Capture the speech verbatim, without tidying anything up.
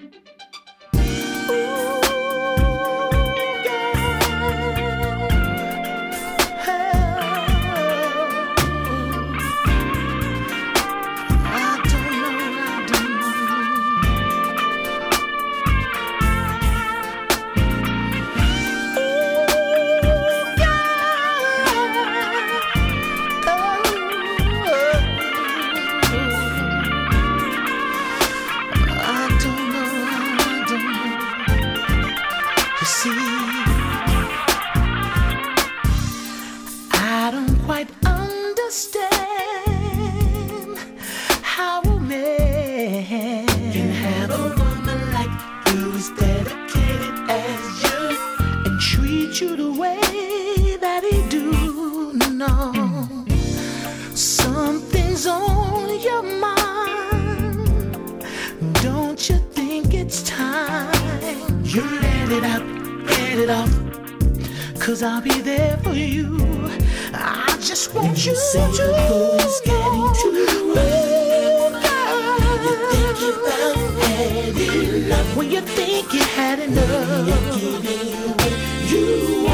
I don't quite understand how a man can have a woman like you as dedicated as you and treat you the way that he do. No, something's on your mind. Don't you think it's time you let it out, get it off? 'Cause I'll be there for you. I just want you, you say to it's getting too late. You think you've had enough. When you think you had enough, you're giving you what you